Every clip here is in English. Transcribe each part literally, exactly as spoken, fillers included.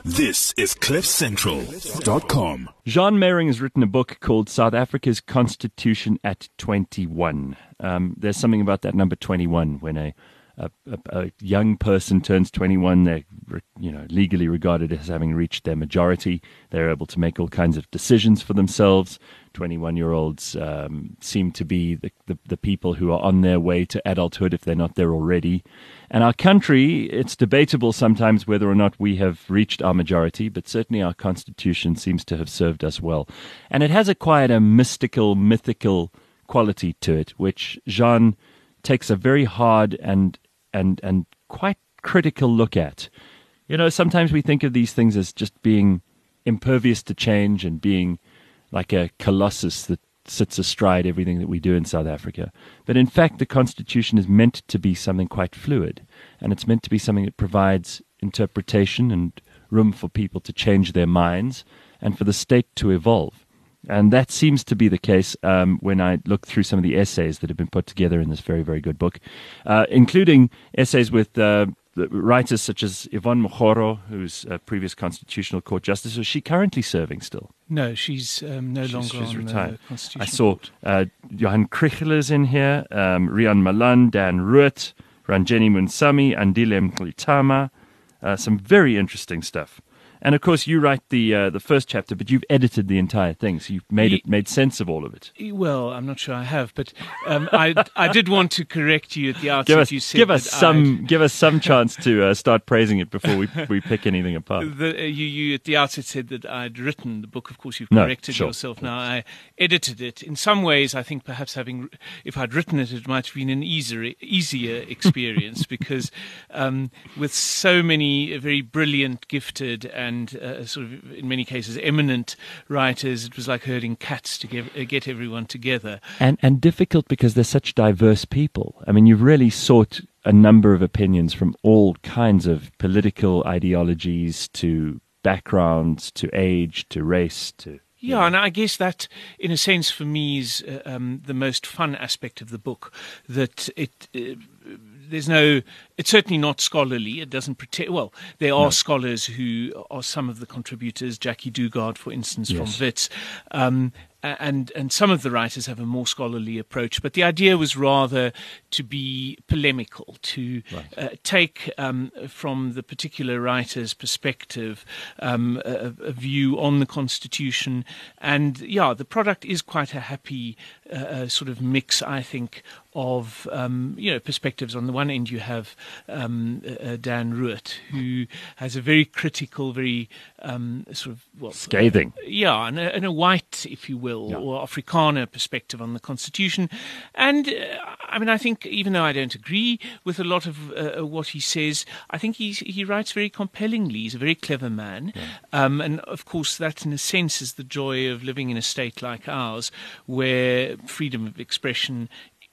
This is cliff central dot com. Jean Meyring has written a book called South Africa's Constitution at twenty-one. Um, there's something about that number twenty-one. When a, a, a, a young person turns twenty-one, they're you know, legally regarded as having reached their majority. They're able to make all kinds of decisions for themselves. twenty-one-year-olds um, seem to be the, the, the people who are on their way to adulthood if they're not there already. And our country, it's debatable sometimes whether or not we have reached our majority, but certainly our constitution seems to have served us well. And it has acquired a mystical, mythical quality to it, which Jean takes a very hard and and and quite critical look at. You know, sometimes we think of these things as just being impervious to change and being like a colossus that sits astride everything that we do in South Africa. But in fact, the Constitution is meant to be something quite fluid, and it's meant to be something that provides interpretation and room for people to change their minds and for the state to evolve. And that seems to be the case um, when I look through some of the essays that have been put together in this very, very good book, uh, including essays with uh, writers such as Yvonne Mokgoro, who's a previous Constitutional Court Justice. Is she currently serving still? No, she's um, no she's, longer she's on retired. the Constitutional I saw Court. uh, Johan Kricheler's in here, um, Rian Malan, Dan Ruet, Ranjeni Munsami, Andile Mkhlitama. Uh, some very interesting stuff. And of course, you write the uh, the first chapter, but you've edited the entire thing, so you've made it made sense of all of it. Well, I'm not sure I have, but um, I I did want to correct you at the outset. Give us, you said give us some I'd, give us some chance to uh, start praising it before we we pick anything apart. The, uh, you you at the outset said that I'd written the book. Of course, you've No, corrected sure. yourself. Now I edited it. In some ways, I think perhaps having if I'd written it, it might have been an easier easier experience because um, with so many very brilliant, gifted, and uh, sort of in many cases eminent writers, it was like herding cats to get, uh, get everyone together. And and difficult because they're such diverse people. I mean, you've really sought a number of opinions from all kinds of political ideologies to backgrounds to age to race to... Yeah, and I guess that, in a sense, for me, is uh, um, the most fun aspect of the book. That it, uh, there's no, it's certainly not scholarly. It doesn't pretend. Well, there are No. scholars who are some of the contributors. Jackie Dugard, for instance, Yes. from Wits, um, and and some of the writers have a more scholarly approach. But the idea was rather to be polemical, to Right. uh, take um, from the particular writer's perspective um, a, a view on the Constitution. And yeah, the product is quite a happy uh, uh, sort of mix, I think, of um, you know perspectives. On the one end, you have um, uh, Dan Ruet, who has a very critical, very um, sort of well, Scathing. uh, yeah, and a, and a white, if you will, Yeah. or Afrikaner perspective on the Constitution. And uh, I mean, I think even though I don't agree with a lot of uh, what he says, I think he's, he writes very compellingly. He's a very clever man, Yeah. um, and of course, that in a sense is the joy of living in a state like ours, where freedom of expression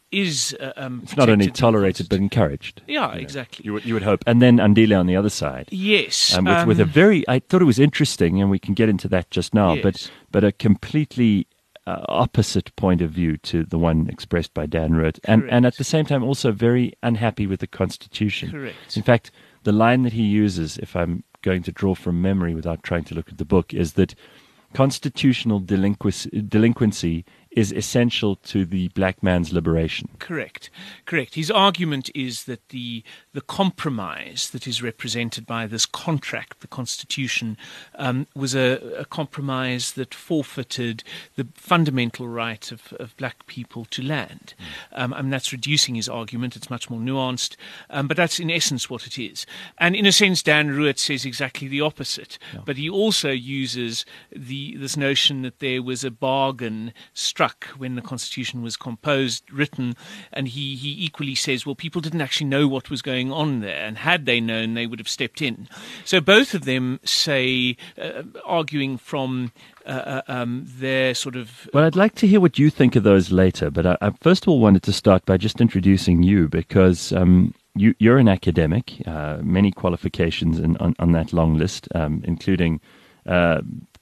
is uh, um, It's not only protected in the tolerated but Constitution. encouraged. Yeah, you know. exactly. You would, you would hope. And then Andile on the other side. Yes, Um, with, with a um, very, I thought it was interesting, and we can get into that just now, but Yes. but a completely uh, opposite point of view to the one expressed by Dan Ruet, and and at Correct. the same time also very unhappy with the Constitution. Correct. In fact, the line that he uses, if I'm going to draw from memory without trying to look at the book, is that constitutional delinquency, delinquency is essential to the black man's liberation. Correct, correct. His argument is that the the compromise that is represented by this contract, the Constitution, um, was a, a compromise that forfeited the fundamental right of, of black people to land. Mm. Um, I mean, that's reducing his argument. It's much more nuanced, um, but that's in essence what it is. And in a sense, Dan Ruet says exactly the opposite. Yeah. But he also uses the this notion that there was a bargain struck when the Constitution was composed, written, and he, he equally says, well, people didn't actually know what was going on there, and had they known, they would have stepped in. So both of them say, uh, arguing from uh, um, their sort of... Well, I'd like to hear what you think of those later, but I, I first of all wanted to start by just introducing you, because um, you, you're an academic, uh, many qualifications in, on, on that long list, um, including... Uh,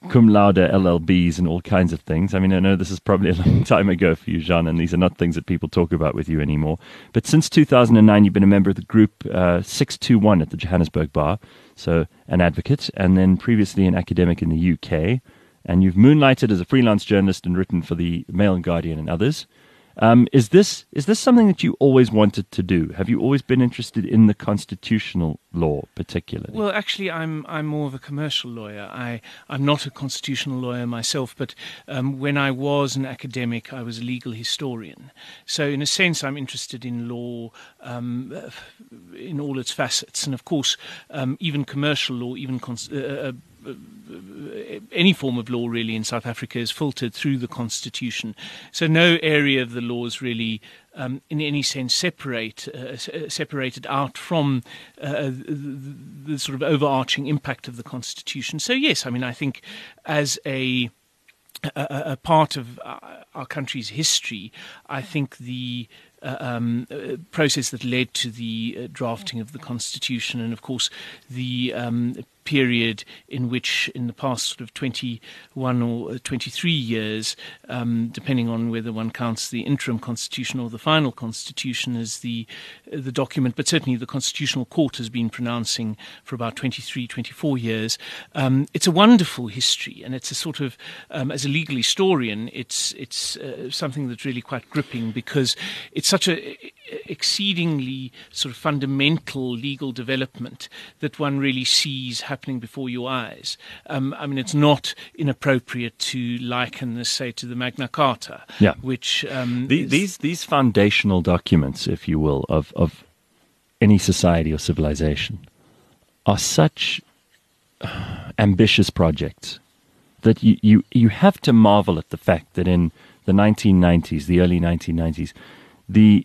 cum laude L L Bs and all kinds of things. I mean, I know this is probably a long time ago for you, Jean, and these are not things that people talk about with you anymore. But since two thousand nine, you've been a member of the group uh, six two one at the Johannesburg Bar, so an advocate, and then previously an academic in the U K. And you've moonlighted as a freelance journalist and written for the Mail and Guardian and others. Um, is this is this something that you always wanted to do? Have you always been interested in the constitutional law, particularly? Well, actually, I'm I'm more of a commercial lawyer. I I'm not a constitutional lawyer myself, but um, when I was an academic, I was a legal historian. So, in a sense, I'm interested in law um, in all its facets, and of course, um, even commercial law, even cons- uh, uh, any form of law really in South Africa is filtered through the Constitution. So no area of the law is really um, in any sense separate, uh, separated out from uh, the, the sort of overarching impact of the Constitution. So yes, I mean, I think as a a, a part of our country's history, I think the Uh, um, uh, process that led to the uh, drafting of the Constitution, and of course the um, period in which, in the past sort of twenty-one or twenty-three years, um, depending on whether one counts the interim Constitution or the final Constitution as the uh, the document, but certainly the Constitutional Court has been pronouncing for about twenty-three, twenty-four years. Um, it's a wonderful history, and it's a sort of, um, as a legal historian, it's it's uh, something that's really quite gripping, because it's such a exceedingly sort of fundamental legal development that one really sees happening before your eyes. Um, I mean, it's not inappropriate to liken this, say, to the Magna Carta, yeah. which um, the, is, these these foundational documents, if you will, of of any society or civilization, are such ambitious projects that you, you you have to marvel at the fact that in the nineteen nineties, the early nineteen nineties, the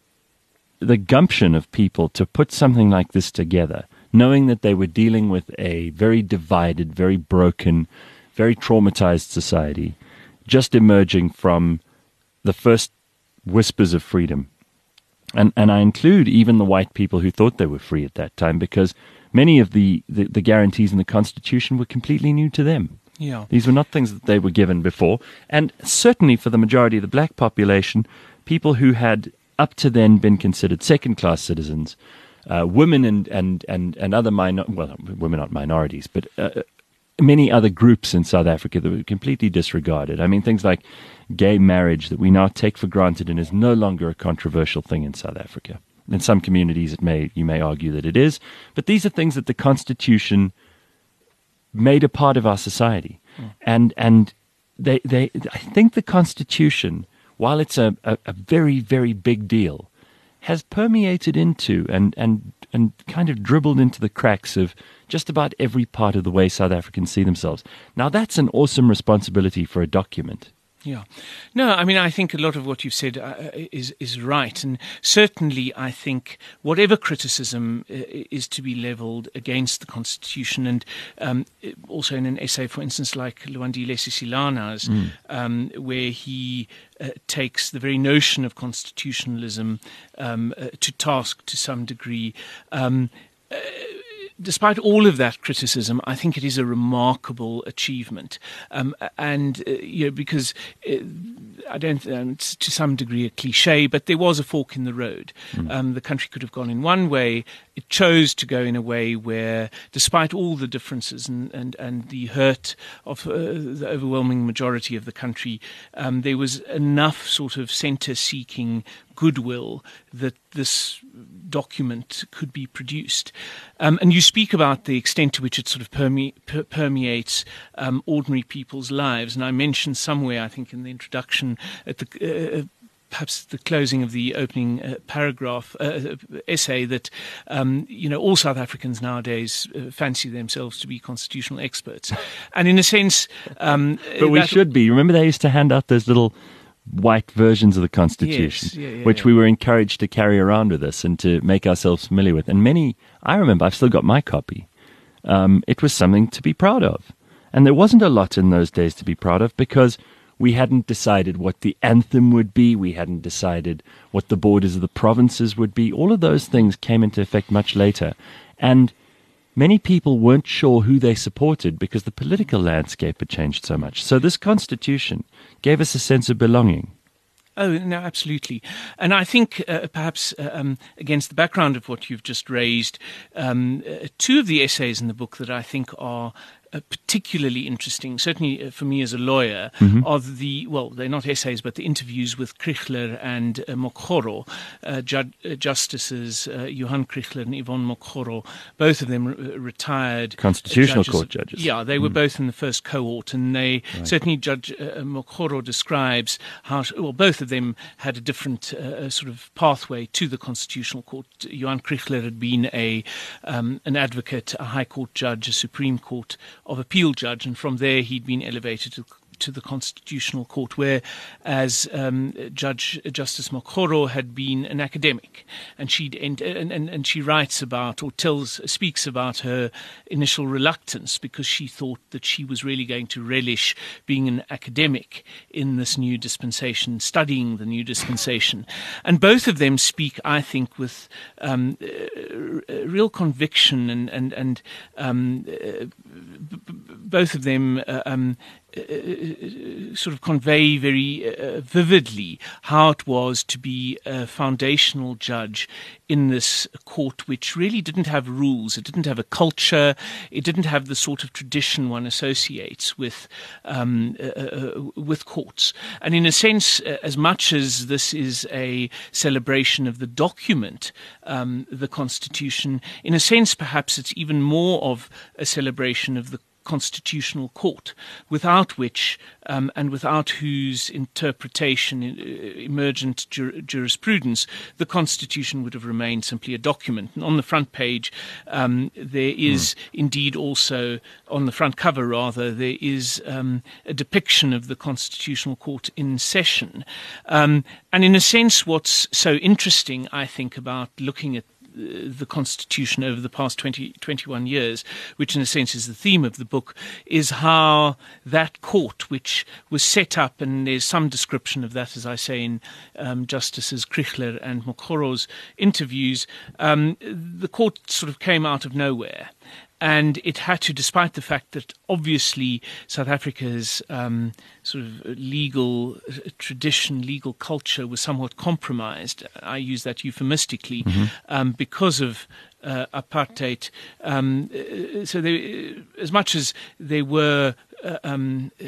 the gumption of people to put something like this together, knowing that they were dealing with a very divided, very broken, very traumatized society, just emerging from the first whispers of freedom. And and I include even the white people who thought they were free at that time, because many of the, the, the guarantees in the Constitution were completely new to them. Yeah. These were not things that they were given before. And certainly for the majority of the black population, people who had up to then been considered second-class citizens, uh, women and, and, and, and other minor well, women aren't minorities, but uh, many other groups in South Africa that were completely disregarded. I mean, things like gay marriage that we now take for granted and is no longer a controversial thing in South Africa. In some communities, it may you may argue that it is, but these are things that the Constitution made a part of our society. Mm. And and they they I think the Constitution, while it's a, a, a very, very big deal, has permeated into and, and and kind of dribbled into the cracks of just about every part of the way South Africans see themselves. Now, that's an awesome responsibility for a document. Yeah. No, I mean, I think a lot of what you've said uh, is is right. And certainly I think whatever criticism uh, is to be levelled against the Constitution, and um, also in an essay, for instance, like Luandile Sisilana's, mm. um, where he uh, takes the very notion of constitutionalism um, uh, to task to some degree, um, uh, despite all of that criticism, I think it is a remarkable achievement, um, and uh, you know, because uh, I don't, um, it's to some degree a cliche, but there was a fork in the road. Mm. Um, the country could have gone in one way. It chose to go in a way where, despite all the differences and and, and the hurt of uh, the overwhelming majority of the country, um, there was enough sort of centre-seeking goodwill that this document could be produced. Um, and you speak about the extent to which it sort of perme- per- permeates um, ordinary people's lives. And I mentioned somewhere, I think in the introduction, at the uh, perhaps the closing of the opening uh, paragraph, uh, essay, that, um, you know, all South Africans nowadays uh, fancy themselves to be constitutional experts. And in a sense... Um, but we should be. Remember they used to hand out those little white versions of the Constitution, yes, yeah, yeah, which yeah. we were encouraged to carry around with us and to make ourselves familiar with. And many, I remember, I've still got my copy. Um, it was something to be proud of. And there wasn't a lot in those days to be proud of, because we hadn't decided what the anthem would be. We hadn't decided what the borders of the provinces would be. All of those things came into effect much later. And many people weren't sure who they supported because the political landscape had changed so much. So this constitution gave us a sense of belonging. Oh, no, absolutely. And I think uh, perhaps uh, um, against the background of what you've just raised, um, uh, two of the essays in the book that I think are Uh, particularly interesting, certainly uh, for me as a lawyer, mm-hmm. are the, well, they're not essays, but the interviews with Krichler and uh, Mokgoro, uh, ju- uh, Justices uh, Johan Krichler and Yvonne Mokgoro, both of them re- retired Constitutional judges. Court judges. Yeah, they were mm. both in the first cohort, and they, right. certainly Judge uh, Mokgoro describes how, well, both of them had a different uh, sort of pathway to the Constitutional Court. Johan Krichler had been a um, an advocate, a High Court judge, a Supreme Court of Appeal judge, and from there he'd been elevated to, to the Constitutional Court, where as um, Judge Justice Mokgoro had been an academic, and she'd and, and and she writes about or tells speaks about her initial reluctance because she thought that she was really going to relish being an academic in this new dispensation, studying the new dispensation, and both of them speak, I think, with um, uh, real conviction and and and um, uh, b- b- both of them. Uh, um, Uh, sort of convey very uh, vividly how it was to be a foundational judge in this court, which really didn't have rules. It didn't have a culture. It didn't have the sort of tradition one associates with um, uh, uh, with courts. And in a sense, uh, as much as this is a celebration of the document, um, the Constitution, in a sense, perhaps it's even more of a celebration of the Constitutional Court, without which um, and without whose interpretation, uh, emergent jur- jurisprudence, the Constitution would have remained simply a document. And on the front page, um, there is mm. indeed also, on the front cover rather, there is um, a depiction of the Constitutional Court in session. Um, and in a sense, what's so interesting, I think, about looking at the Constitution over the past twenty, twenty-one years, which in a sense is the theme of the book, is how that court, which was set up, and there's some description of that, as I say, in um, Justices Krichler and Mokgoro's interviews, um, the court sort of came out of nowhere. And it had to, despite the fact that obviously South Africa's um, sort of legal tradition, legal culture was somewhat compromised. I use that euphemistically, mm-hmm. um, because of uh, apartheid. Um, so they, as much as they were Uh, um, uh,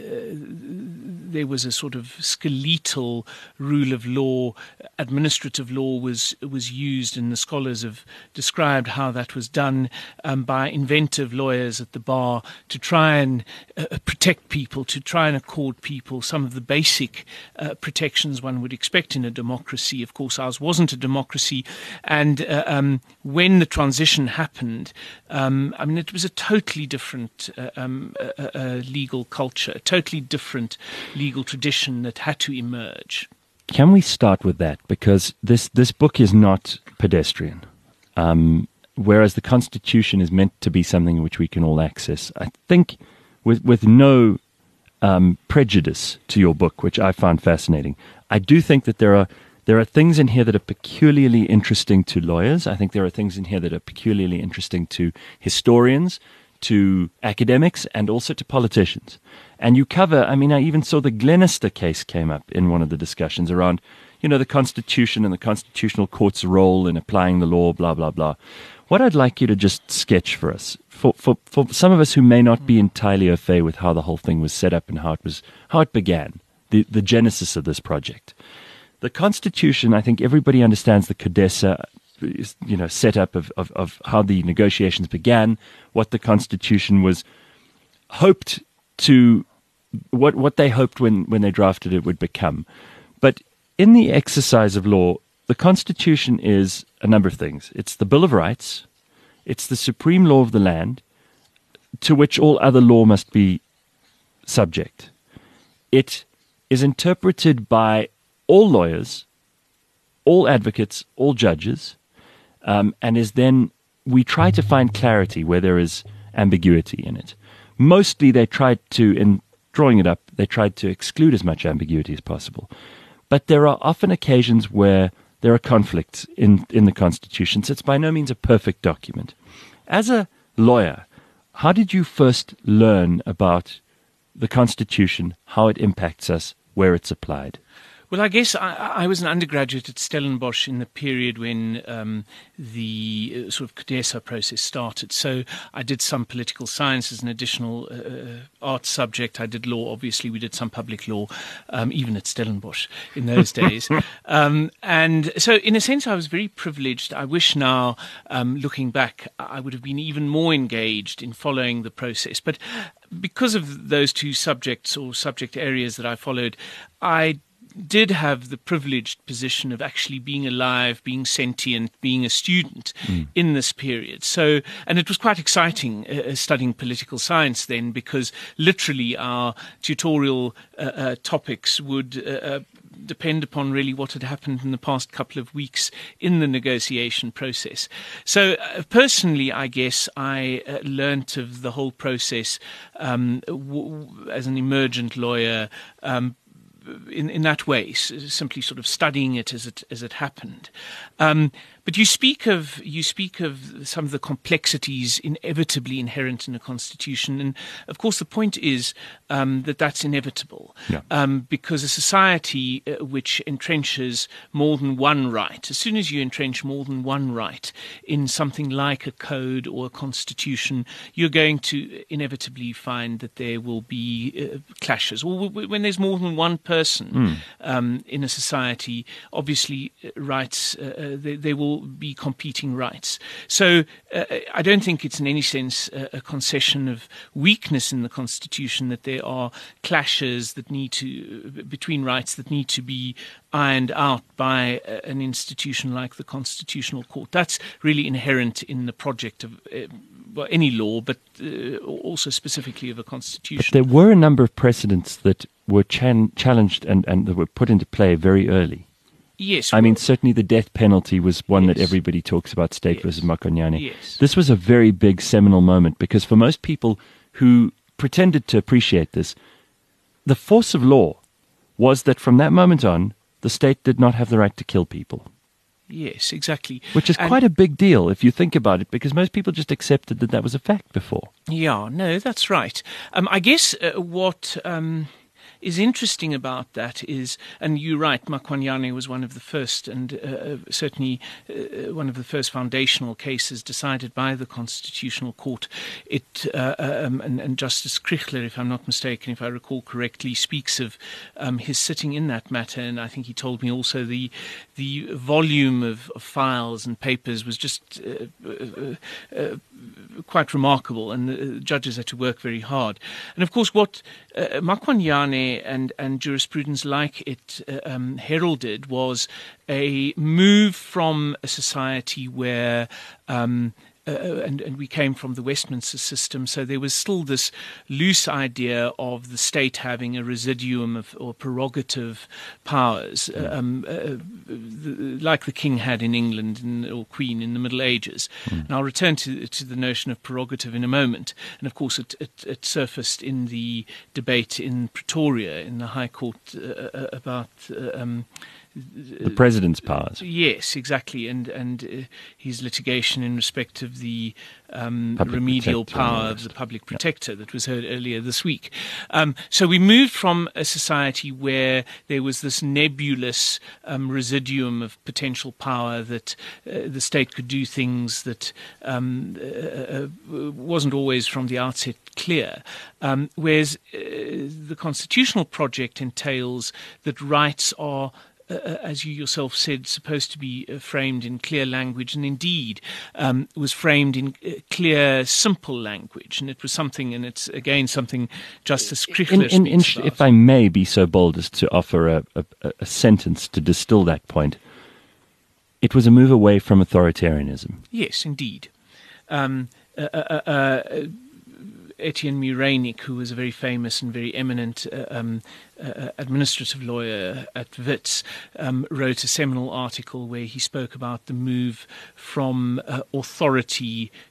there was a sort of skeletal rule of law, administrative law was was used, and the scholars have described how that was done um, by inventive lawyers at the bar to try and uh, protect people, to try and accord people some of the basic uh, protections one would expect in a democracy. Of course, ours wasn't a democracy, and uh, um, when the transition happened, um, I mean, it was a totally different uh, um, uh, uh, legal culture, a totally different legal tradition that had to emerge. Can we start with that? Because this, this book is not pedestrian, um, whereas the Constitution is meant to be something which we can all access. I think with, with no um, prejudice to your book, which I found fascinating, I do think that there are There are things in here that are peculiarly interesting to lawyers. I think there are things in here that are peculiarly interesting to historians, to academics, and also to politicians. And you cover, I mean, I even saw the Glenister case came up in one of the discussions around, you know, the Constitution and the Constitutional Court's role in applying the law, blah, blah, blah. What I'd like you to just sketch for us, for, for, for some of us who may not be entirely au fait with how the whole thing was set up and how it was, how it began, the, the genesis of this project. The Constitution, I think everybody understands the CODESA, you know, setup of, of, of how the negotiations began, what the Constitution was hoped to, what what they hoped when, when they drafted it would become. But in the exercise of law, the Constitution is a number of things. It's the Bill of Rights, it's the supreme law of the land, to which all other law must be subject. It is interpreted by all lawyers, all advocates, all judges, um, and is then, we try to find clarity where there is ambiguity in it. Mostly they tried to, in drawing it up, they tried to exclude as much ambiguity as possible. But there are often occasions where there are conflicts in, in the Constitution, so it's by no means a perfect document. As a lawyer, how did you first learn about the Constitution, how it impacts us, where it's applied? Well, I guess I, I was an undergraduate at Stellenbosch in the period when um, the uh, sort of CODESA process started. So I did some political science as an additional uh, art subject. I did law. Obviously, we did some public law, um, even at Stellenbosch in those days. um, and so, in a sense, I was very privileged. I wish now, um, looking back, I would have been even more engaged in following the process. But because of those two subjects or subject areas that I followed, I did have the privileged position of actually being alive, being sentient, being a student mm. in this period. So, and it was quite exciting uh, studying political science then, because literally our tutorial uh, uh, topics would uh, uh, depend upon really what had happened in the past couple of weeks in the negotiation process. So uh, personally, I guess I uh, learnt of the whole process um, w- as an emergent lawyer, um, In, in that way, simply sort of studying it as it as it happened. Um, but you speak of you speak of some of the complexities inevitably inherent in a constitution, and of course the point is um, that that's inevitable, yeah. um, because a society uh, which entrenches more than one right, as soon as you entrench more than one right in something like a code or a constitution, you're going to inevitably find that there will be uh, clashes. Or when there's more than one person person mm. um, in a society, obviously uh, rights, uh, they, they will be competing rights. So uh, I don't think it's in any sense a, a concession of weakness in the Constitution that there are clashes that need to, between rights that need to be ironed out by uh, an institution like the Constitutional Court. That's really inherent in the project of uh, well, any law, but uh, also specifically of a constitution. But there were a number of precedents that were chan- challenged and, and that were put into play very early. Yes. I well, mean, certainly the death penalty was one yes. that everybody talks about, State yes. versus Makonyane. Yes. This was a very big seminal moment because for most people who pretended to appreciate this, the force of law was that from that moment on, the state did not have the right to kill people. Yes, exactly. Which is and quite a big deal if you think about it, because most people just accepted that that was a fact before. Yeah, no, that's right. Um, I guess uh, what um, is interesting about that is, and you're right, Makonyane was one of the first, and uh, certainly uh, one of the first foundational cases decided by the Constitutional Court. It uh, um, and, and Justice Krichler, if I'm not mistaken, if I recall correctly, speaks of um, his sitting in that matter, and I think he told me also the the volume of, of files and papers was just uh, uh, uh, quite remarkable, and the judges had to work very hard. And of course, what uh, Makonyane and, and jurisprudence like it uh, um, heralded was a move from a society where um, Uh, and, and we came from the Westminster system, so there was still this loose idea of the state having a residuum of or prerogative powers, uh, um, uh, the, like the king had in England in, or Queen in the Middle Ages. Mm. And I'll return to to the notion of prerogative in a moment. And of course, it, it, it surfaced in the debate in Pretoria in the High Court uh, about. Uh, um, The president's powers. Yes, exactly, and and uh, his litigation in respect of the um, Public remedial protector power of the public protector that was heard earlier this week. Um, so we moved from a society where there was this nebulous um, residuum of potential power that uh, the state could do things that um, uh, uh, wasn't always from the outset clear, um, whereas uh, the constitutional project entails that rights are Uh, as you yourself said, supposed to be uh, framed in clear language, and indeed um, was framed in uh, clear, simple language. And it was something, and it's again something Justice Krichler in, in, in, speaks about. If I may be so bold as to offer a, a, a sentence to distill that point, it was a move away from authoritarianism. Yes, indeed. Um, uh, uh, uh, Etienne Mureinik, who was a very famous and very eminent uh, um, uh, administrative lawyer at Wits, um, wrote a seminal article where he spoke about the move from uh, authority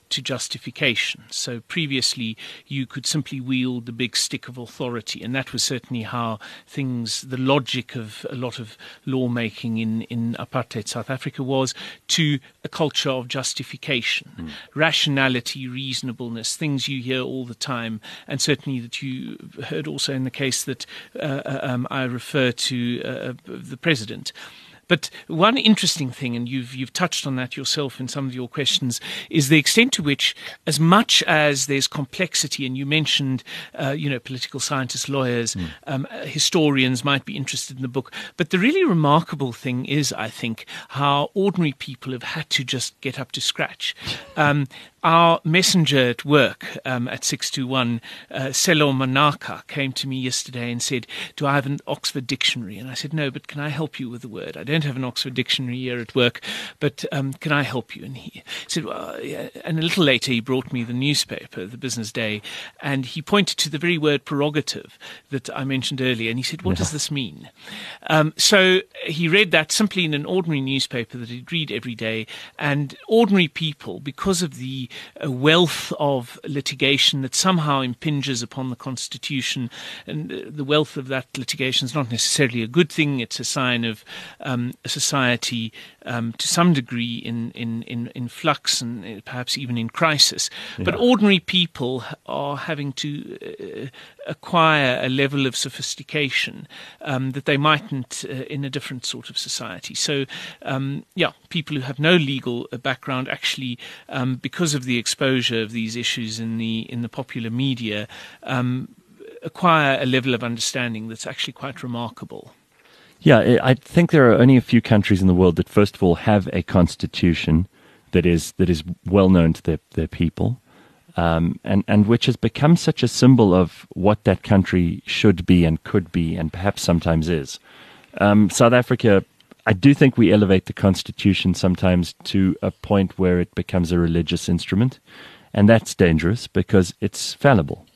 to justification. So previously you could simply wield the big stick of authority, and that was certainly how things, the logic of a lot of lawmaking in, in apartheid South Africa was, to a culture of justification, mm. rationality, reasonableness, things you hear all the time, and certainly that you heard also in the case that uh, um, I refer to uh, the president. But one interesting thing, and you've you've touched on that yourself in some of your questions, is the extent to which, as much as there's complexity, and you mentioned, uh, you know, political scientists, lawyers, mm. um, historians might be interested in the book. But the really remarkable thing is, I think, how ordinary people have had to just get up to scratch. Um, Our messenger at work um, at six two one, uh, Selo Manaka, came to me yesterday and said, do I have an Oxford dictionary? And I said, no, but can I help you with the word? I don't have an Oxford dictionary here at work, but um, can I help you? And he said, well, yeah. And a little later he brought me the newspaper, the Business Day, and he pointed to the very word prerogative that I mentioned earlier, and he said, what yeah. does this mean? Um, so he read that simply in an ordinary newspaper that he'd read every day, and ordinary people, because of the a wealth of litigation that somehow impinges upon the Constitution, and the wealth of that litigation is not necessarily a good thing. It's a sign of um, a society um, to some degree in, in, in, in flux and perhaps even in crisis. Yeah. But ordinary people are having to uh, acquire a level of sophistication um, that they mightn't uh, in a different sort of society. So, um, yeah, people who have no legal background actually, um, because of the exposure of these issues in the in the popular media, um, acquire a level of understanding that's actually quite remarkable. Yeah, I think there are only a few countries in the world that, first of all, have a constitution that is that is well known to their, their people, um, and, and which has become such a symbol of what that country should be and could be and perhaps sometimes is. Um, South Africa, I do think we elevate the Constitution sometimes to a point where it becomes a religious instrument, and that's dangerous because it's fallible.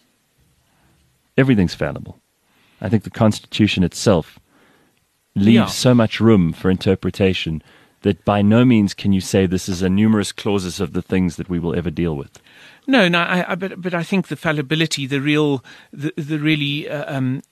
Everything's fallible. I think the Constitution itself leaves yeah. so much room for interpretation that by no means can you say this is a numerous clauses of the things that we will ever deal with. No, no, I, I, but but I think the fallibility, the real, the the really uh, um,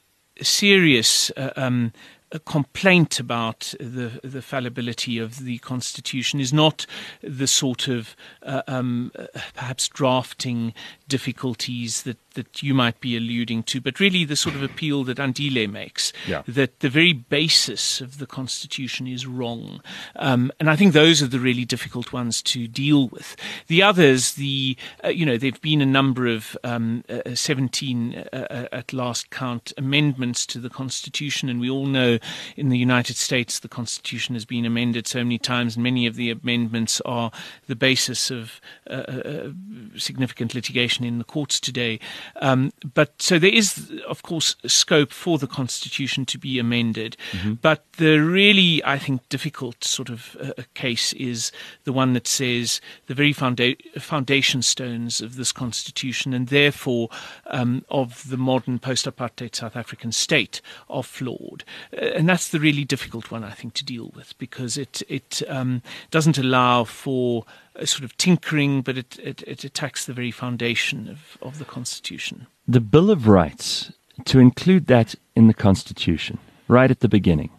serious uh, um, a complaint about the the fallibility of the Constitution is not the sort of uh, um, perhaps drafting difficulties that, that you might be alluding to, but really the sort of appeal that Andile makes, yeah. that the very basis of the Constitution is wrong. Um, and I think those are the really difficult ones to deal with. The others, the uh, you know, there have been a number of um, uh, seventeen, uh, at last count, amendments to the Constitution, and we all know in the United States the Constitution has been amended so many times, and many of the amendments are the basis of uh, uh, significant litigation in the courts today. Um, but so there is, of course, scope for the Constitution to be amended. Mm-hmm. But the really, I think, difficult sort of uh, case is the one that says the very founda- foundation stones of this Constitution, and therefore um, of the modern post-apartheid South African state, are flawed. Uh, and that's the really difficult one, I think, to deal with, because it, it um, doesn't allow for a sort of tinkering, but it, it, it attacks the very foundation of, of the Constitution. The Bill of Rights, to include that in the Constitution, right at the beginning,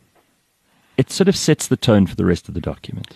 it sort of sets the tone for the rest of the document.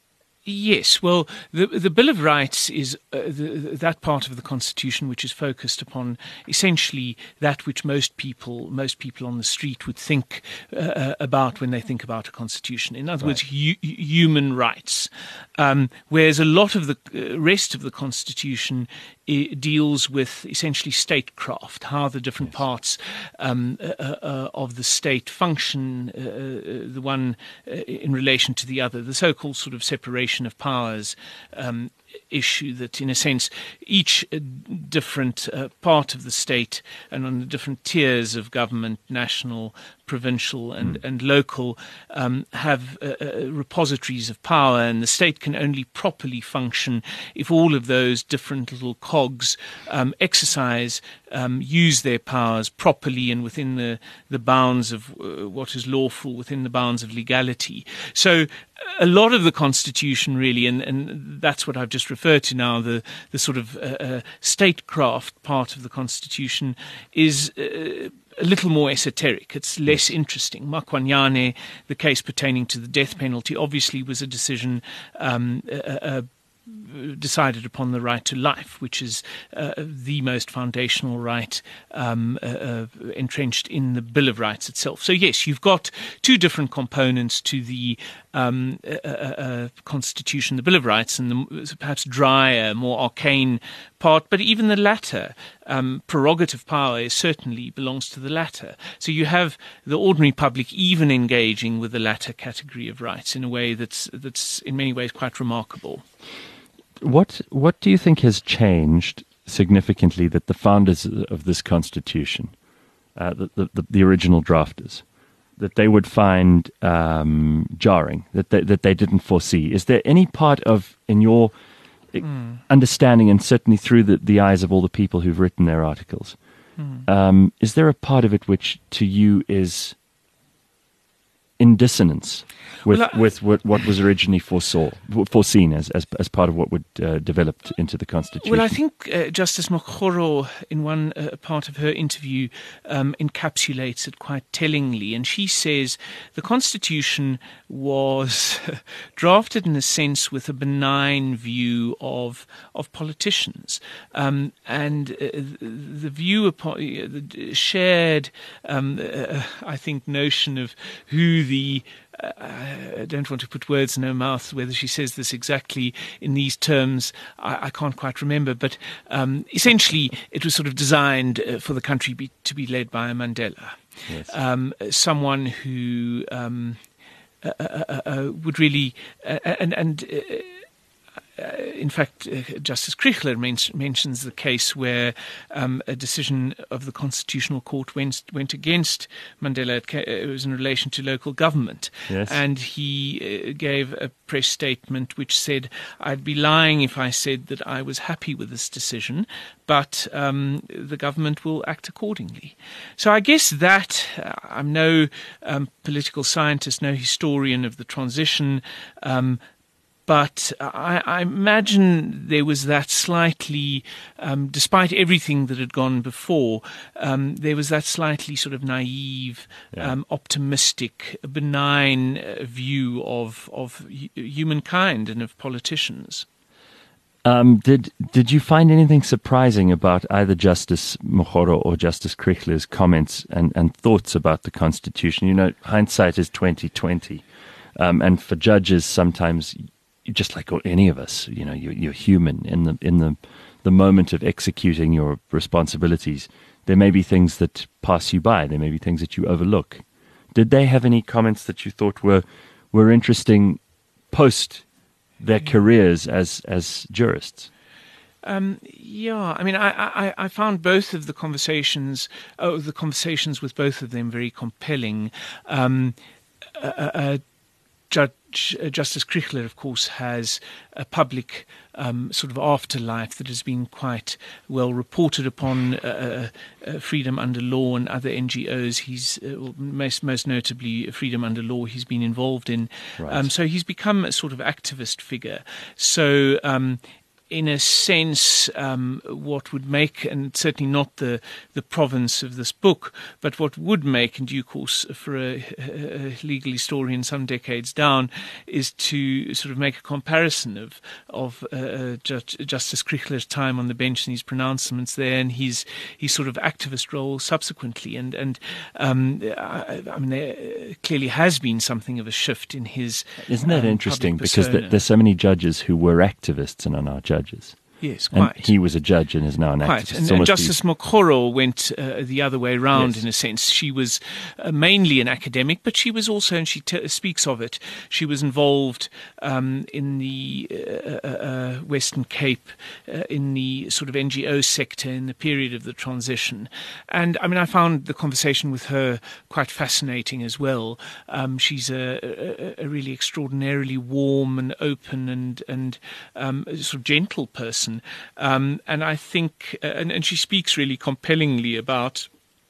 Yes, well, the the Bill of Rights is uh, the, that part of the Constitution which is focused upon essentially that which most people, most people on the street would think uh, about when they think about a constitution. In other right. words, hu- human rights. Um, whereas a lot of the uh, rest of the Constitution it deals with essentially statecraft, how the different yes. parts um, uh, uh, of the state function, uh, uh, the one uh, in relation to the other, the so-called sort of separation of powers um, issue, that in a sense each uh, different uh, part of the state and on the different tiers of government, national, provincial and, mm. and local, um, have uh, uh, repositories of power, and the state can only properly function if all of those different little cogs um, exercise, um, use their powers properly and within the, the bounds of uh, what is lawful, within the bounds of legality. So a lot of the Constitution really, and, and that's what I've just just referred to now, the, the sort of uh, uh, statecraft part of the Constitution, is uh, a little more esoteric. It's less interesting. Makwanyane, the case pertaining to the death penalty, obviously was a decision um, uh, uh, decided upon the right to life, which is uh, the most foundational right um, uh, uh, entrenched in the Bill of Rights itself. So yes, you've got two different components to the um, uh, uh, Constitution, the Bill of Rights, and the perhaps drier, more arcane part, but even the latter, um, prerogative power is certainly belongs to the latter. So you have the ordinary public even engaging with the latter category of rights in a way that's that's in many ways quite remarkable. What what do you think has changed significantly that the founders of this constitution, uh, the, the the original drafters, that they would find um, jarring, that they, that they didn't foresee? Is there any part of, in your mm. understanding, and certainly through the, the eyes of all the people who've written their articles, mm. um, is there a part of it which to you is in dissonance with, well, I, with what, what was originally foresaw, foreseen as, as as part of what would uh, developed into the Constitution? Well, I think uh, Justice Mokgoro, in one uh, part of her interview, um, encapsulates it quite tellingly. And she says the Constitution was drafted in a sense with a benign view of of politicians. Um, and uh, the view upon uh, the shared, um, uh, I think, notion of who the Uh, I don't want to put words in her mouth, whether she says this exactly in these terms, I, I can't quite remember, but um, essentially it was sort of designed uh, for the country be, to be led by a Mandela, yes. um, someone who um, uh, uh, uh, would really, uh, and, and uh, Uh, in fact, uh, Justice Kriegler men- mentions the case where um, a decision of the Constitutional Court went went against Mandela. It, ca- it was in relation to local government. Yes. And he uh, gave a press statement which said, "I'd be lying if I said that I was happy with this decision, but um, the government will act accordingly." So I guess that, uh, I'm no um, political scientist, no historian of the transition, um, But I, I imagine there was that slightly, um, despite everything that had gone before, um, there was that slightly sort of naive, yeah. um, optimistic, benign uh, view of of humankind and of politicians. Um, did did you find anything surprising about either Justice Mokgoro or Justice Kriegler's comments and, and thoughts about the Constitution? You know, hindsight is twenty twenty, um, and for judges sometimes, just like any of us, you know, you're, you're human. In the in the the moment of executing your responsibilities, there may be things that pass you by. There may be things that you overlook. Did they have any comments that you thought were were interesting post their careers as as jurists? Um, yeah, I mean, I, I, I found both of the conversations, oh, the conversations with both of them very compelling. Um, uh, uh, Judge uh, Justice Kriegler, of course, has a public um, sort of afterlife that has been quite well reported upon. Uh, uh, Freedom Under Law and other N G Os. He's uh, most most notably Freedom Under Law. He's been involved in. Right. Um, so he's become a sort of activist figure. So. Um, In a sense, um, what would make, and certainly not the, the province of this book, but what would make, in due course, for a, a legal historian some decades down, is to sort of make a comparison of of uh, Judge, Justice Kriegler's time on the bench and his pronouncements there, and his his sort of activist role subsequently. And and um, I, I mean, there clearly has been something of a shift in his. Isn't that um, interesting? Because th- there's so many judges who were activists and are now judges. Yes, quite. And he was a judge and is now an quite. activist. And, and Justice Mokgoro went uh, the other way round, yes. in a sense. She was uh, mainly an academic, but she was also, and she t- speaks of it, she was involved um, in the uh, uh, Western Cape, uh, in the sort of N G O sector in the period of the transition. And, I mean, I found the conversation with her quite fascinating as well. Um, she's a, a, a really extraordinarily warm and open and, and um, sort of gentle person. Um, and I think, uh, and, and she speaks really compellingly about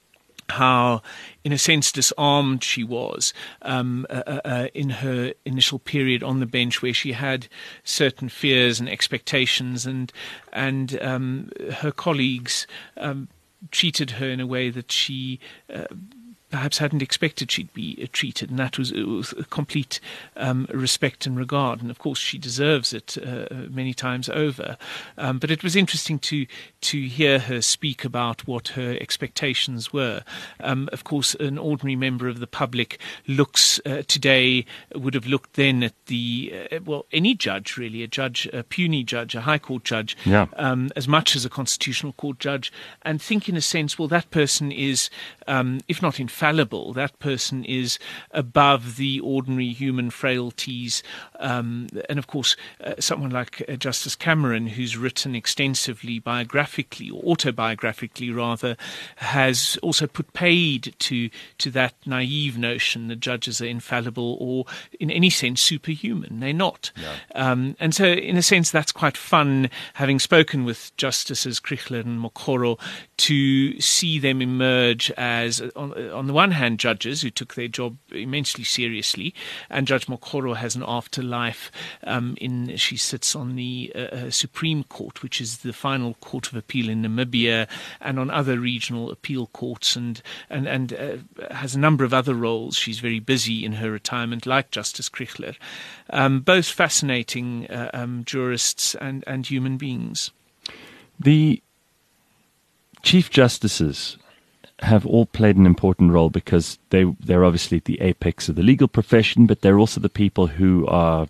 how, in a sense, disarmed she was um, uh, uh, in her initial period on the bench, where she had certain fears and expectations, and and um, her colleagues um, treated her in a way that she uh, perhaps hadn't expected she'd be uh, treated, and that was, it was a complete um, respect and regard. And of course, she deserves it uh, many times over. Um, but it was interesting to to hear her speak about what her expectations were. Um, of course, an ordinary member of the public looks uh, today would have looked then at the uh, well, any judge really, a judge, a puisne judge, a High Court judge, yeah. um, as much as a Constitutional Court judge, and think in a sense, well, that person is, um, if not infallible, that person is above the ordinary human frailties. Um, and of course, uh, someone like uh, Justice Cameron, who's written extensively biographically, or autobiographically rather, has also put paid to to that naive notion that judges are infallible or in any sense superhuman. They're not. Yeah. Um, and so in a sense that's quite fun, having spoken with Justices Krichler and Mokgoro, to see them emerge as, on, on the one hand, judges who took their job immensely seriously, and Judge Mokgoro has an afterlife. Um, in she sits on the uh, Supreme Court, which is the final court of appeal in Namibia, and on other regional appeal courts, and and and uh, has a number of other roles. She's very busy in her retirement, like Justice Krichler. Um, both fascinating uh, um, jurists and and human beings. The Chief Justices have all played an important role because they they're obviously at the apex of the legal profession, but they're also the people who are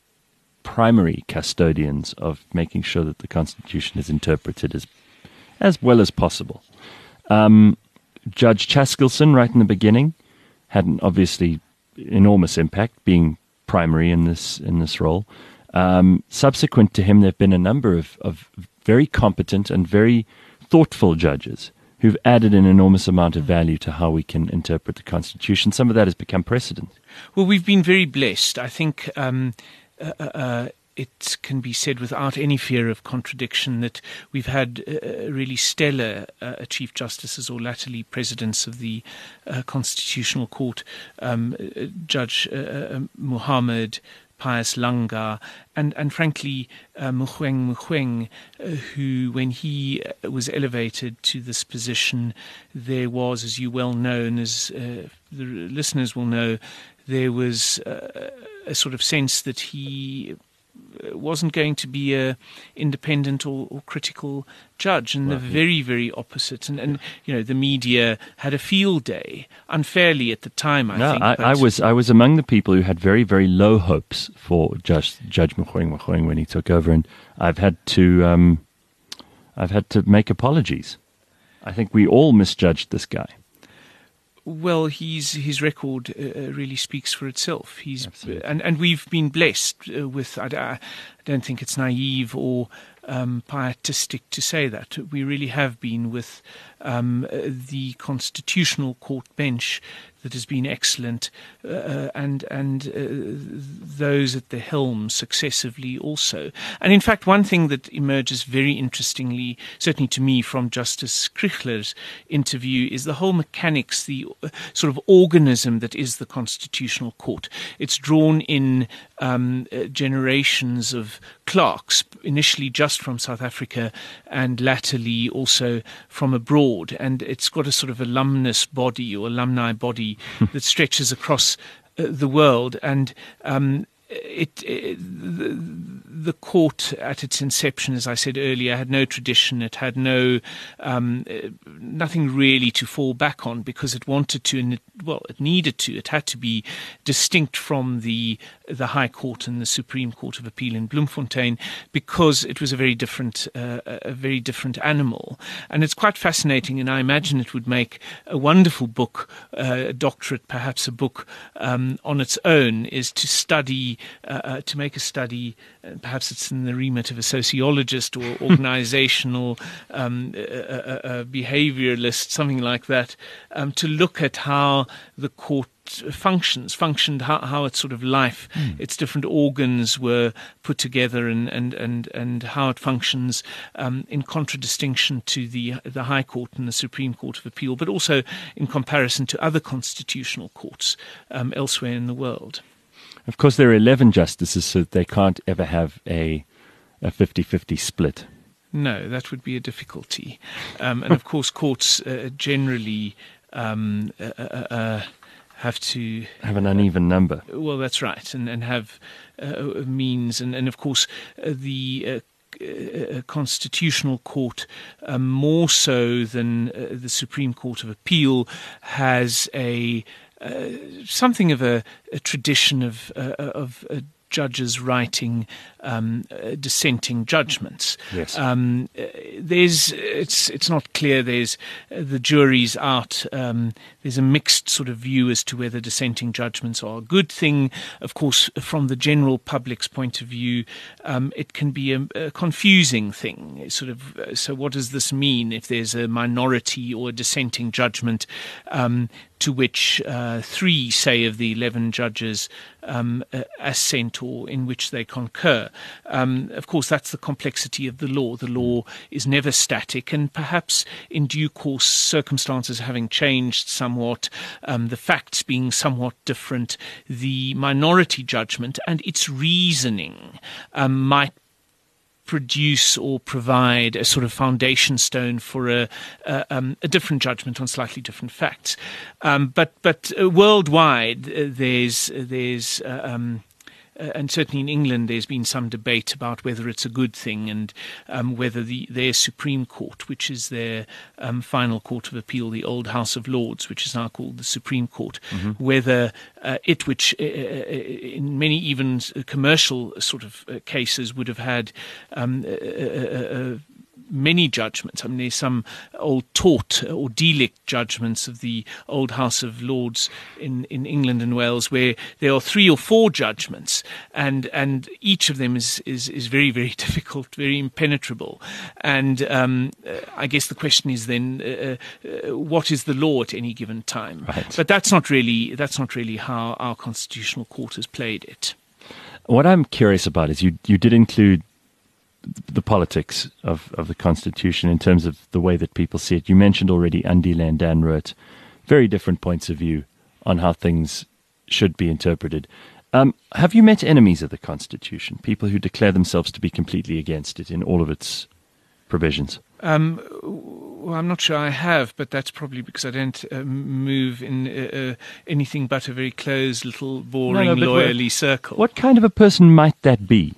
primary custodians of making sure that the Constitution is interpreted as as well as possible. Um, Judge Chaskelson, right in the beginning, had an obviously enormous impact, being primary in this in this role. Um, subsequent to him, there have been a number of, of very competent and very thoughtful judges who've added an enormous amount of value to how we can interpret the Constitution. Some of that has become precedent. Well, we've been very blessed. I think um, uh, uh, it can be said without any fear of contradiction that we've had uh, really stellar uh, Chief Justices, or latterly Presidents of the uh, Constitutional Court, um, uh, Judge uh, uh, Muhammad, Pius Langa, and, and frankly, uh, Mogoeng Mogoeng, uh, who, when he was elevated to this position, there was, as you well know, and as uh, the listeners will know, there was uh, a sort of sense that he wasn't going to be a independent or, or critical judge, and well, the very, very opposite. And, and you know, the media had a field day, unfairly at the time, I no, think. I, I was I was among the people who had very, very low hopes for Judge Judge Mogoeng Mogoeng when he took over, and I've had to um, I've had to make apologies. I think we all misjudged this guy. Well, he's, his record uh, really speaks for itself. He's and, and we've been blessed uh, with. I, I don't think it's naive or um, pietistic to say that we really have been with um, the Constitutional Court bench that has been excellent, uh, and and uh, those at the helm successively also. And in fact, one thing that emerges very interestingly, certainly to me, from Justice Krichler's interview is the whole mechanics, the uh, sort of organism that is the Constitutional Court. It's drawn in um, uh, generations of clerks, initially just from South Africa and latterly also from abroad. And it's got a sort of alumnus body or alumni body that stretches across uh, the world. And um, it, it the, the court at its inception, as I said earlier, had no tradition. It had no um, nothing really to fall back on because it wanted to, and it, well, it needed to. It had to be distinct from the the High Court and the Supreme Court of Appeal in Bloemfontein because it was a very different uh, a very different animal. And it's quite fascinating, and I imagine it would make a wonderful book, uh, a doctorate, perhaps a book um, on its own, is to study. Uh, uh, to make a study, uh, perhaps it's in the remit of a sociologist or organizational um, a, a, a behavioralist, something like that, um, to look at how the court functions, functioned, how, how its sort of life, mm. its different organs were put together, and and and, and how it functions um, in contradistinction to the the High Court and the Supreme Court of Appeal, but also in comparison to other constitutional courts um, elsewhere in the world. Of course, there are eleven justices, so they can't ever have a a fifty-fifty split. No, that would be a difficulty. Um, and of course, courts uh, generally um, uh, uh, uh, have to have an uneven number. Well, that's right, and and have uh, means, and and of course uh, the uh, uh, Constitutional Court, uh, more so than uh, the Supreme Court of Appeal, has a uh, something of a, a tradition of uh, of uh, judges writing um, uh, dissenting judgments. Yes. Um, there's it's it's not clear. There's uh, the jury's out. Um, there's a mixed sort of view as to whether dissenting judgments are a good thing. Of course, from the general public's point of view, um, it can be a, a confusing thing. It's sort of uh, so what does this mean if there's a minority or a dissenting judgment um, to which uh, three, say, of the eleven judges um, uh, assent or in which they concur? Um, of course, that's the complexity of the law. The law is never static, and perhaps in due course, circumstances having changed somewhat, um, the facts being somewhat different, the minority judgment and its reasoning um, might produce or provide a sort of foundation stone for a, a, um, a different judgment on slightly different facts. Um, but but uh, worldwide, uh, there's there's uh, um, Uh, and certainly in England, there's been some debate about whether it's a good thing, and um, whether the, their Supreme Court, which is their um, final court of appeal, the old House of Lords, which is now called the Supreme Court, mm-hmm. whether uh, it, which uh, in many even commercial sort of uh, cases would have had um, uh, uh, many judgments. I mean, there's some old tort or delict judgments of the old House of Lords in, in England and Wales, where there are three or four judgments, and and each of them is is, is very, very difficult, very impenetrable. And um, I guess the question is then, uh, uh, what is the law at any given time? Right. But that's not really that's not really how our constitutional court has played it. What I'm curious about is you you did include the politics of, of the Constitution in terms of the way that people see it. You mentioned already Andile and Dan Roet, very different points of view on how things should be interpreted. Um, have you met enemies of the Constitution, people who declare themselves to be completely against it in all of its provisions? Um, well, I'm not sure I have, but that's probably because I don't uh, move in uh, uh, anything but a very closed, little, boring, no, no, lawyerly what, circle. What kind of a person might that be?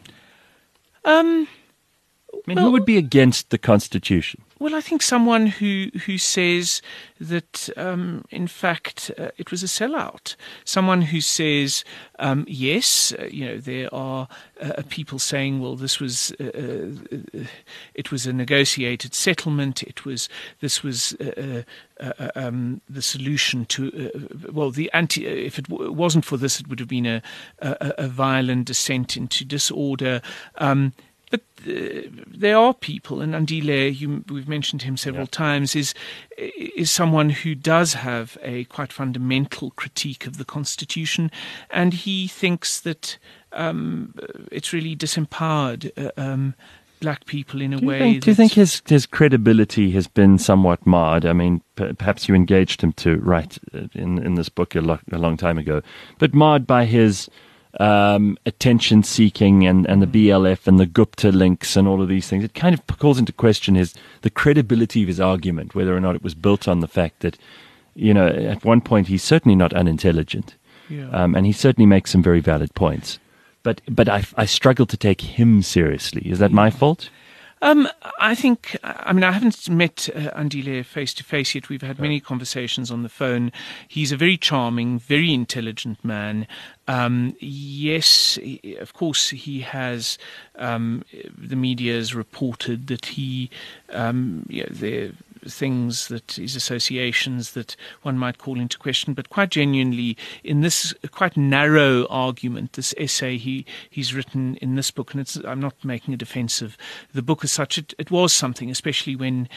Um... I mean, well, who would be against the Constitution? Well, I think someone who who says that, um, in fact, uh, it was a sellout. Someone who says, um, yes, uh, you know, there are uh, people saying, well, this was uh, uh, it was a negotiated settlement. It was this was uh, uh, um, the solution to uh, well, the anti. If it w- wasn't for this, it would have been a a, a violent descent into disorder. Um, But uh, there are people, and Andile, you, we've mentioned him several yeah. times, is is someone who does have a quite fundamental critique of the Constitution, and he thinks that um, it's really disempowered uh, um, black people in a do way. Think, do you think his his credibility has been somewhat marred? I mean, p- perhaps you engaged him to write in in this book a, lo- a long time ago, but marred by his Um, attention seeking and, and the B L F and the Gupta links and all of these things. It kind of calls into question his the credibility of his argument, whether or not it was built on the fact that, you know, at one point he's certainly not unintelligent, yeah. um, and he certainly makes some very valid points. But but I, I struggle to take him seriously. Is that my fault? Um, I think, I mean, I haven't met uh, Andile face to face yet. We've had many conversations on the phone. He's a very charming, very intelligent man. Um, yes, he, of course, he has, um, the media has reported that he, um, you know, there, things that his associations that one might call into question, but quite genuinely, in this quite narrow argument, this essay he he's written in this book, and it's, I'm not making a defense of the book as such. It, it was something, especially when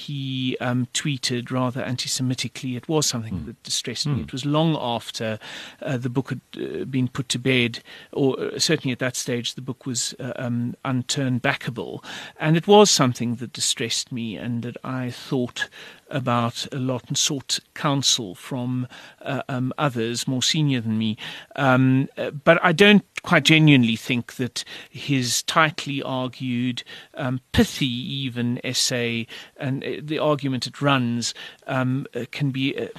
he um, tweeted rather anti-Semitically. It was something mm. that distressed mm. me. It was long after uh, the book had uh, been put to bed, or uh, certainly at that stage the book was uh, um, unturned backable, and it was something that distressed me and that I thought about a lot and sought counsel from uh, um, others more senior than me. Um, uh, but I don't quite genuinely think that his tightly argued, um, pithy even essay, and uh, the argument it runs, um, uh, can be Uh,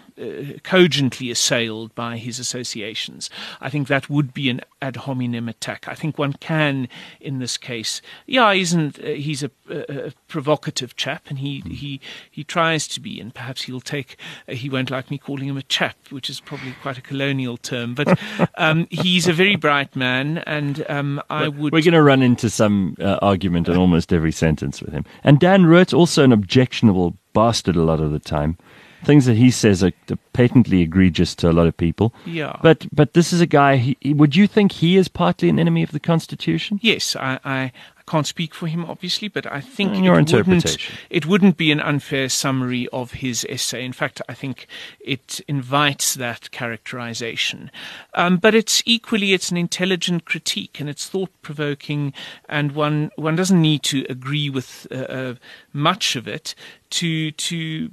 Uh, cogently assailed by his associations. I think that would be an ad hominem attack. I think one can, in this case, yeah, isn't uh, he's a, a, a provocative chap, and he he he tries to be, and perhaps he'll take. Uh, he won't like me calling him a chap, which is probably quite a colonial term, but um, he's a very bright man, and um, I but would. We're going to run into some uh, argument in almost every sentence with him. And Dan Roeth's also an objectionable bastard a lot of the time. Things that he says are patently egregious to a lot of people. Yeah. But but this is a guy, he, would you think he is partly an enemy of the Constitution? Yes, I, I, I can't speak for him, obviously, but I think In your it, wouldn't, interpretation. it wouldn't be an unfair summary of his essay. In fact, I think it invites that characterization. Um, but it's equally, it's an intelligent critique, and it's thought-provoking, and one, one doesn't need to agree with uh, uh, much of it to to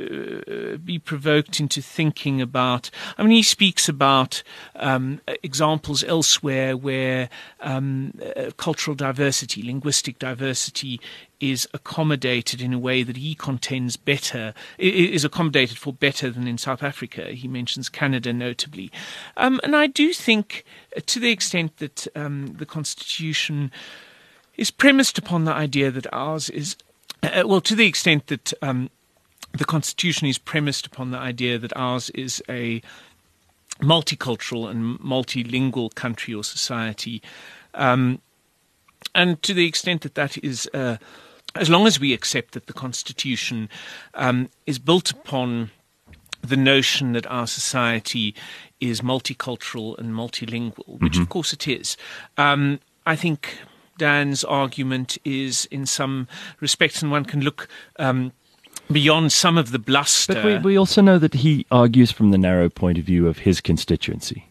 uh, be provoked into thinking about. I mean, he speaks about um, examples elsewhere where um, uh, cultural diversity, linguistic diversity, is accommodated in a way that he contends better, is accommodated for better than in South Africa. He mentions Canada notably. Um, and I do think, uh, to the extent that um, the Constitution is premised upon the idea that ours is Uh, well, to the extent that um, the Constitution is premised upon the idea that ours is a multicultural and multilingual country or society, um, and to the extent that that is, uh, as long as we accept that the Constitution um, is built upon the notion that our society is multicultural and multilingual, which Mm-hmm. of course it is, um, I think Dan's argument is, in some respects, and one can look um, beyond some of the bluster. But we, we also know that he argues from the narrow point of view of his constituency.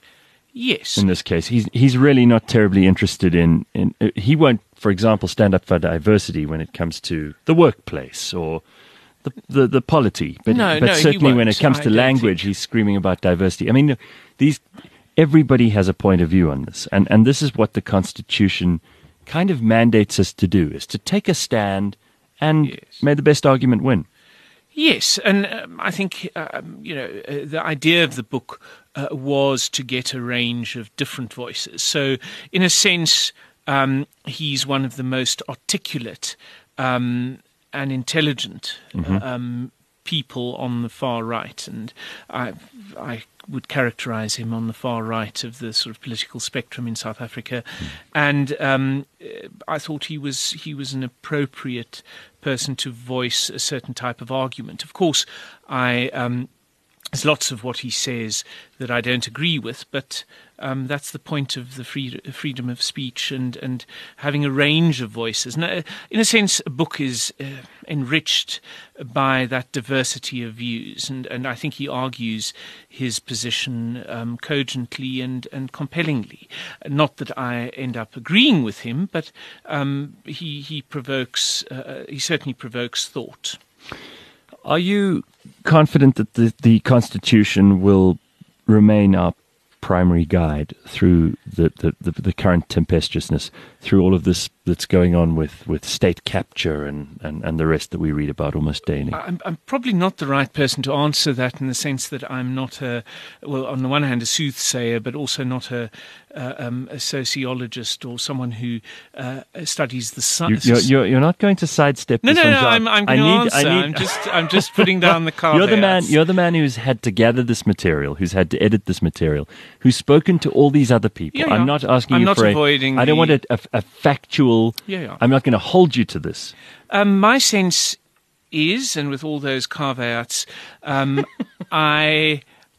Yes. In this case, he's he's really not terribly interested in, in uh, he won't, for example, stand up for diversity when it comes to the workplace or the the, the polity. But, no, but no, certainly when it comes I to language, think. he's screaming about diversity. I mean, these everybody has a point of view on this, and and this is what the Constitution kind of mandates us to do: is to take a stand and Yes. may the best argument win. Yes, and um, I think um, you know uh, the idea of the book uh, was to get a range of different voices. So, in a sense, um, he's one of the most articulate um, and intelligent Mm-hmm. um, people on the far right, and I, I would characterize him on the far right of the sort of political spectrum in South Africa. Mm. And um, I thought he was he was an appropriate person to voice a certain type of argument. Of course, I um, there's lots of what he says that I don't agree with, but um, that's the point of the free, freedom of speech and, and having a range of voices. Now, in a sense, a book is uh, enriched by that diversity of views, and, and I think he argues his position um, cogently and, and compellingly. Not that I end up agreeing with him, but um, he, he provokes, uh, he certainly provokes thought. Are you confident that the, the Constitution will remain our primary guide through the, the, the, the current tempestuousness, through all of this that's going on with, with state capture and, and, and the rest that we read about almost daily? I'm, I'm probably not the right person to answer that, in the sense that I'm not a, well, on the one hand, a soothsayer, but also not a, uh, um, a sociologist or someone who uh, studies the You, science. you're, you're, you're not going to sidestep No, this no, one, no. John. I'm, I'm I going to need- I answer. need- I'm just, I'm just putting down the card. You're the man. You're the man who's had to gather this material, who's had to edit this material, who's spoken to all these other people. Yeah, yeah. I'm not asking I'm you not for avoiding a. I don't the- want a, a, a factual. Yeah, yeah. I'm not going to hold you to this. Um, my sense is, and with all those caveats, um, I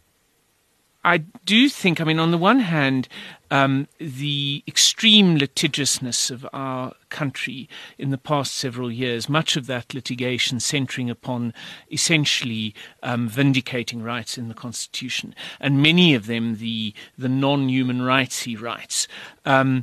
I do think, I mean, on the one hand, um, the extreme litigiousness of our country in the past several years, much of that litigation centering upon essentially um, vindicating rights in the Constitution, and many of them the the non-human rightsy rights, um,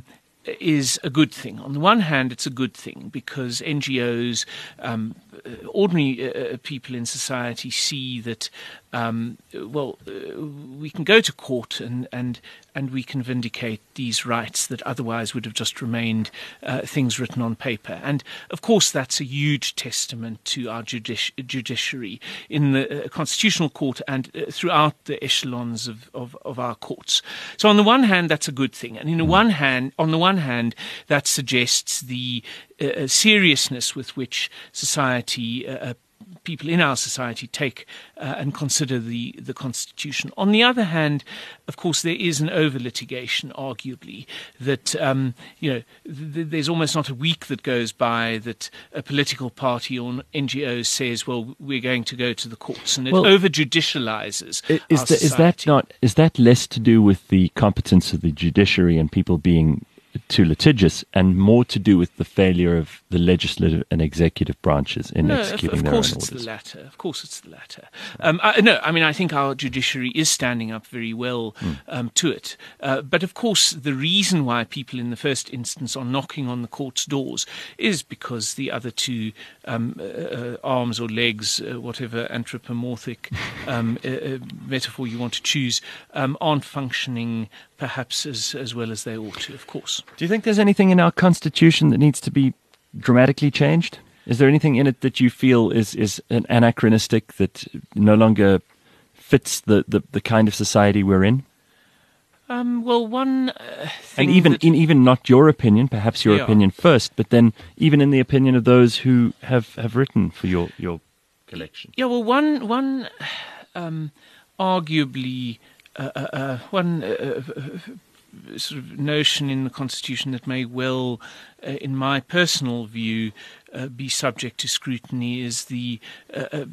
is a good thing. On the one hand, it's a good thing because N G Os, um, ordinary uh, people in society see that, um, well, uh, we can go to court and, and and we can vindicate these rights that otherwise would have just remained uh, things written on paper. And, of course, that's a huge testament to our judici- judiciary in the uh, Constitutional Court and uh, throughout the echelons of, of, of our courts. So on the one hand, that's a good thing. And in the one hand, on the one hand, that suggests the uh, seriousness with which society uh, people in our society take uh, and consider the, the Constitution. On the other hand, of course, there is an over-litigation, arguably, that, um, you know, th- there's almost not a week that goes by that a political party or an N G O says, well, we're going to go to the courts, and it well, over-judicializes is, our the, is that not, is that less to do with the competence of the judiciary and people being too litigious, and more to do with the failure of the legislative and executive branches in no, executing of, of their course own it's orders? the latter. Of course it's the latter. Um, I, no, I mean, I think our judiciary is standing up very well mm. um, to it. Uh, but of course, the reason why people in the first instance are knocking on the court's doors is because the other two um, uh, arms or legs, uh, whatever anthropomorphic um, uh, uh, metaphor you want to choose, um, aren't functioning perhaps as, as well as they ought to, of course. Do you think there's anything in our Constitution that needs to be dramatically changed? Is there anything in it that you feel is, is an anachronistic, that no longer fits the, the, the kind of society we're in? Um, well, one uh, thing And even that, in even not your opinion, perhaps your yeah. opinion first, but then even in the opinion of those who have, have written for your, your collection. Yeah, well, one, one um, arguably... Uh, uh, uh, one uh, uh, sort of notion in the Constitution that may well, uh, in my personal view, uh, be subject to scrutiny is the uh, uh,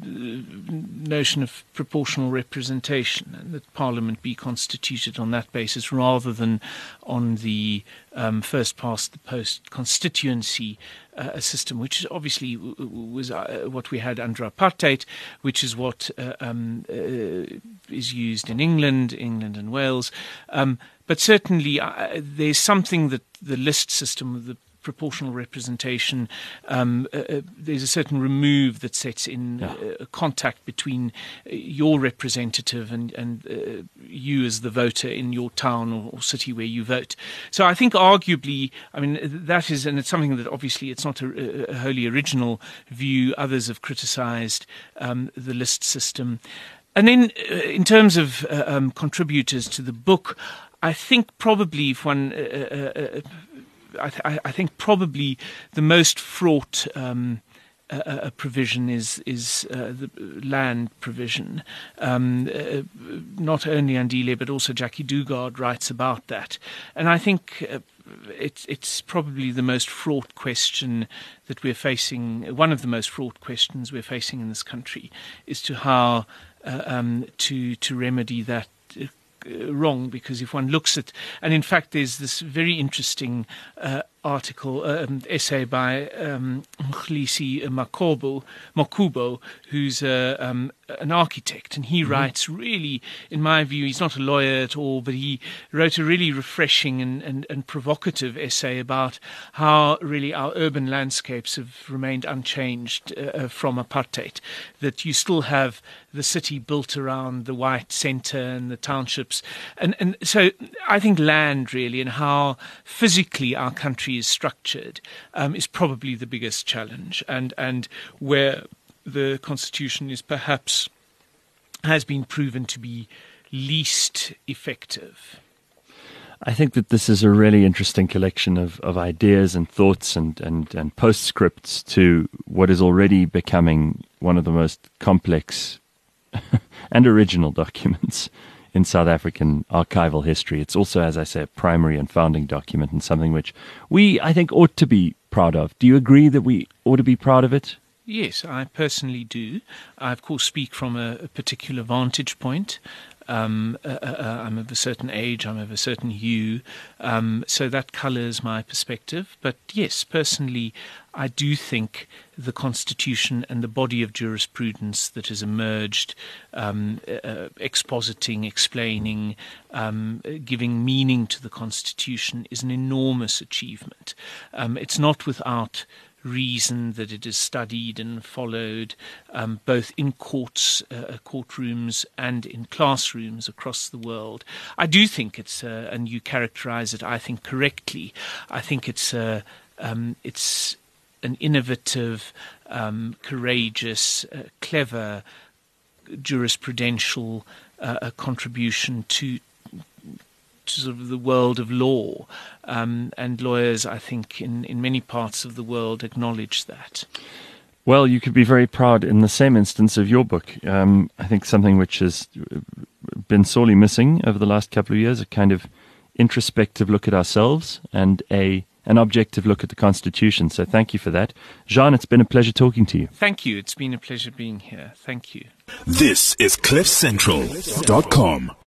notion of proportional representation, and that Parliament be constituted on that basis rather than on the um, first past the post constituency uh, system, which obviously w- w- was uh, what we had under apartheid, which is what uh, um, uh, is used in England, England and Wales. Um, but certainly uh, there's something that the list system of the proportional representation, um, uh, uh, there's a certain remove that sets in yeah. uh, contact between uh, your representative and, and uh, you as the voter in your town or, or city where you vote. So I think arguably, I mean, that is, and it's something that obviously it's not a, a wholly original view. Others have criticized um, the list system. And then uh, in terms of uh, um, contributors to the book, I think probably if one... Uh, uh, uh, I, th- I think probably the most fraught um, uh, uh, provision is is uh, the land provision. Um, uh, not only Andile but also Jackie Dugard writes about that, and I think uh, it's it's probably the most fraught question that we're facing. One of the most fraught questions we're facing in this country is to how uh, um, to to remedy that. Uh, wrong, because if one looks at, and in fact there's this very interesting uh, article, um, essay by um, Mkhlisi Makobo, Makubo, who's uh, um, an architect, and he mm-hmm. writes really, in my view, he's not a lawyer at all, but he wrote a really refreshing and, and, and provocative essay about how really our urban landscapes have remained unchanged uh, from apartheid, that you still have the city built around the white centre and the townships. And, and so I think land really and how physically our country is structured um, is probably the biggest challenge, and, and where the Constitution is perhaps has been proven to be least effective. I think that this is a really interesting collection of, of ideas and thoughts and, and, and postscripts to what is already becoming one of the most complex and original documents in South African archival history. It's also, as I say, a primary and founding document, and something which we, I think, ought to be proud of. Do you agree that we ought to be proud of it? Yes, I personally do. I, of course, speak from a, a particular vantage point. Um, uh, uh, I'm of a certain age, I'm of a certain hue, um, so that colours my perspective. But yes, personally, I do think the Constitution and the body of jurisprudence that has emerged, um, uh, expositing, explaining, um, giving meaning to the Constitution is an enormous achievement. Um, it's not without reason that it is studied and followed, um, both in courts, uh, courtrooms and in classrooms across the world. I do think it's, uh, and you characterize it, I think, correctly. I think it's uh, um, it's an innovative, um, courageous, uh, clever jurisprudential uh, contribution to to sort of the world of law, um, and lawyers, I think, in, in many parts of the world acknowledge that. Well, you could be very proud in the same instance of your book. Um, I think something which has been sorely missing over the last couple of years, a kind of introspective look at ourselves and a an objective look at the Constitution. So thank you for that. Jean, it's been a pleasure talking to you. Thank you. It's been a pleasure being here. Thank you. This is cliff central dot com.